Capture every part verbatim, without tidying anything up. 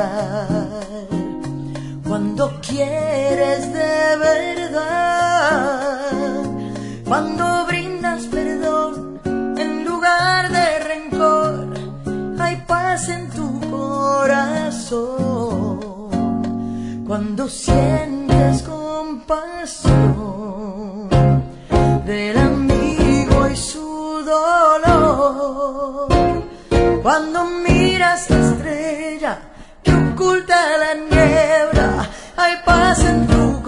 Cuando quieres de verdad, cuando brindas perdón en lugar de rencor, hay paz en tu corazón. Cuando sientes compasión del amigo y su dolor, cuando miras la estrella que oculta la niebla, hay paz en tu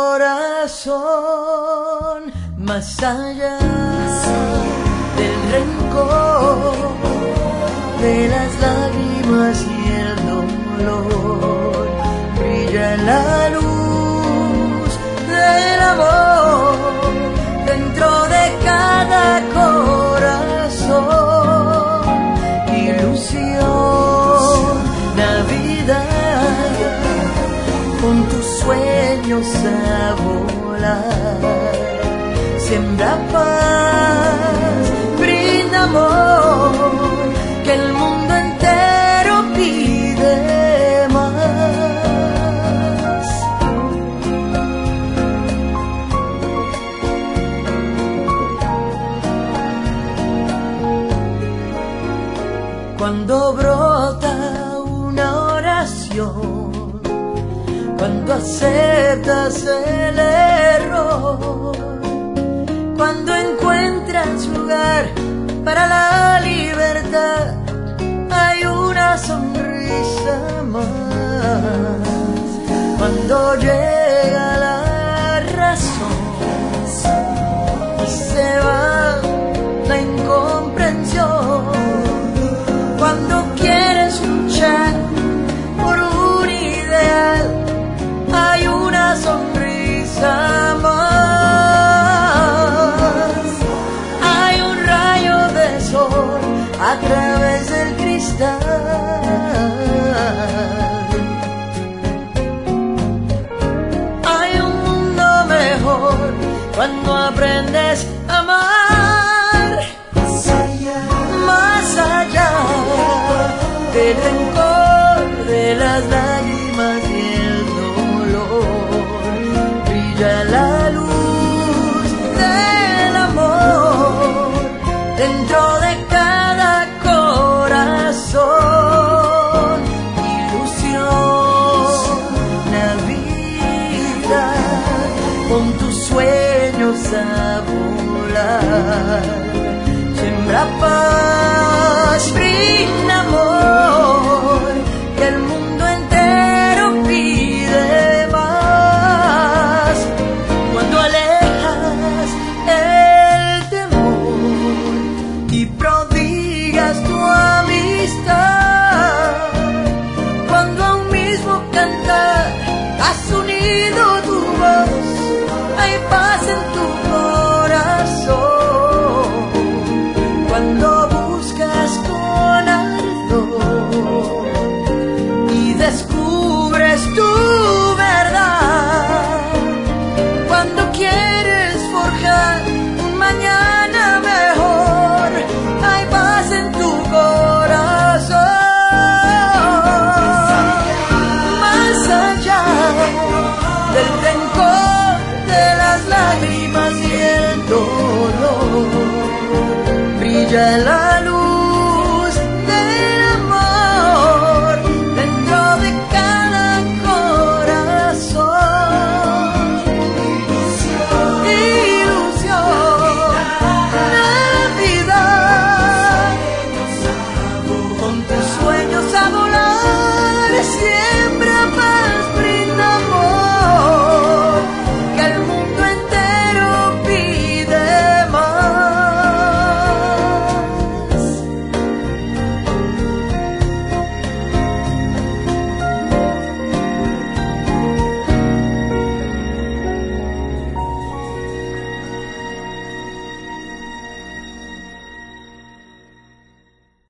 corazón. Más allá del rencor, de las lágrimas y el dolor, brilla la luz del amor dentro de cada corazón. Ilusión, Navidad, con tus sueños a volar, siembra paz, brinda amor, que el mundo entero pide más. Cuando brota una oración, cuando aceptas el error, cuando encuentras lugar para la libertad, hay una sonrisa más. Cuando llega la razón y se va la incomprensión, cuando quieres luchar por un ideal, hay una sonrisa más. Hay un rayo de sol a través del cristal. Hay un mundo mejor cuando aprendes a amar. Más allá del rencor, de las lágrimas y el dolor, brilla la luz del amor dentro de cada corazón. Ilusión, Navidad, con tus sueños a volar, siembra paz, brinda amor, que el mundo entero pide más. Cuando alejas el temor y prodigas tu amistad, cuando a un mismo cantar has unido tu voz, hay paz en tu corazón. Cuando buscas con ardor y descubres tu verdad, cuando quieres forjar un mañana mejor, hay paz en tu corazón. Más allá del rencor, de las lágrimas y el dolor, brilla la